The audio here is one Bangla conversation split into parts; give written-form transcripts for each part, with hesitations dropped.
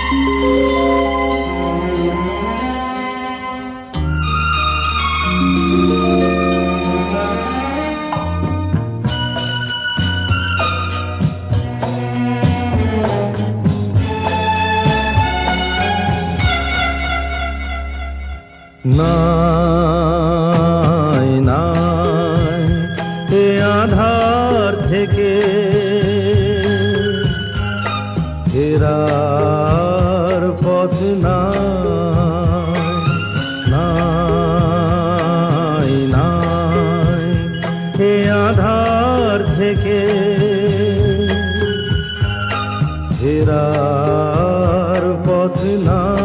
নাই নাই এ আধার থেকে ফেরার পথ নাই নাই এ আধার থেকে ফেরার পথ নাই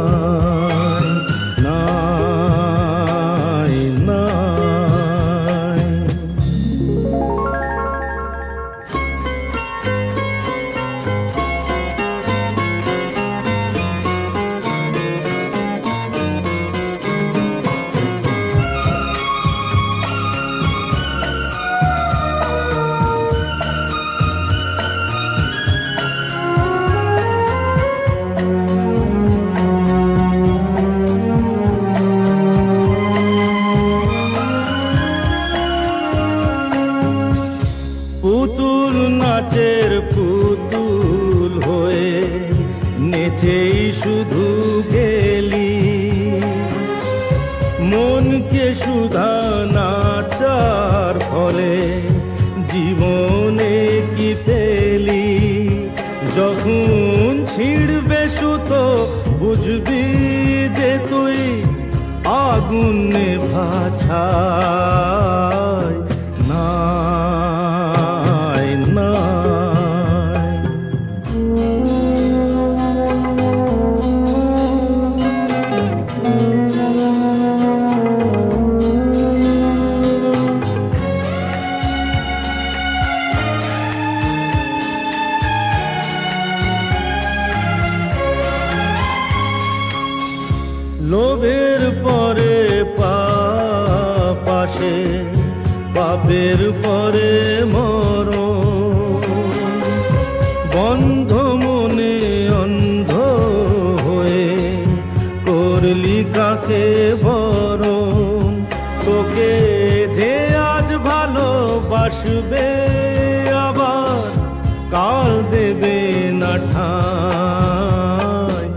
পুতুল নাচের পুতুল হয়ে নেচেই শুধু গেলি, মনকে সুধা নাচার ফলে জীবনে কি পেলি? যখন ছিড়বে সুতো বুঝবি যে তুই আগুন নেভা ছাই। নাই নাই লোভের পরে পাশে পাপের পরে মরণ, বন্ধ মনে অন্ধ হয়ে করলি কাকে বরণ? তোকে যে আজ ভালোবাসবে আবার কাল দেবে না ঠাঁই।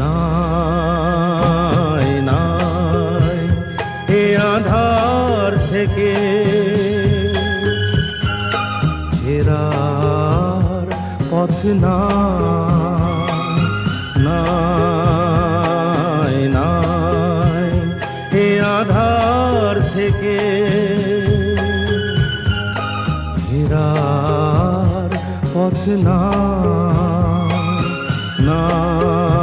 নাই নাই এ আধার থেকে ফেরার পথ নাই নাই এ আধার থেকে ফেরার পথ নাই।